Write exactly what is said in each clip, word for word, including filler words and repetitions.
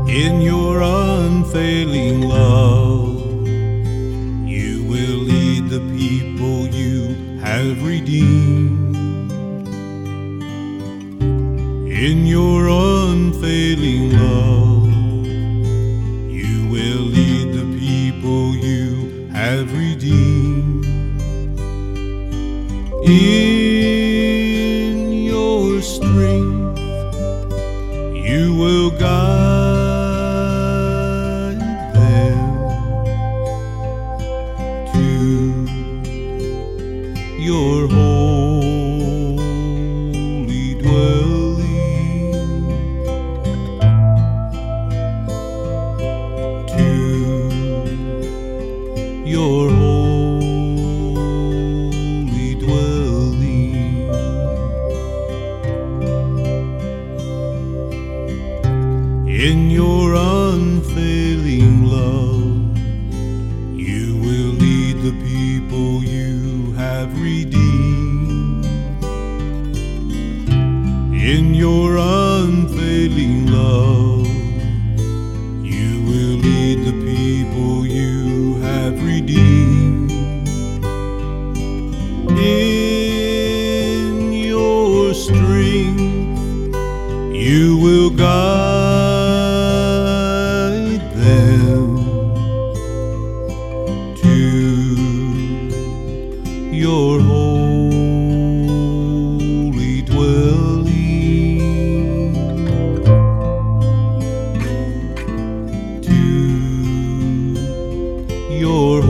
In your unfailing love, you will lead the people you have redeemed. In your unfailing love, you will lead the people you have redeemed. In your strength, you will guide them to your holy dwelling, to your holy dwelling. In your unfailing love, you will lead the people you have redeemed. In your unfailing love, you will lead the people you have redeemed. In your strength, you will guide them to your holy dwelling, to your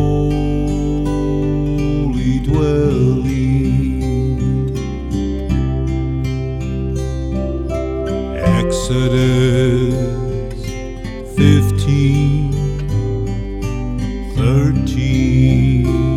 holy dwelling. Exodus fifteen thirteen.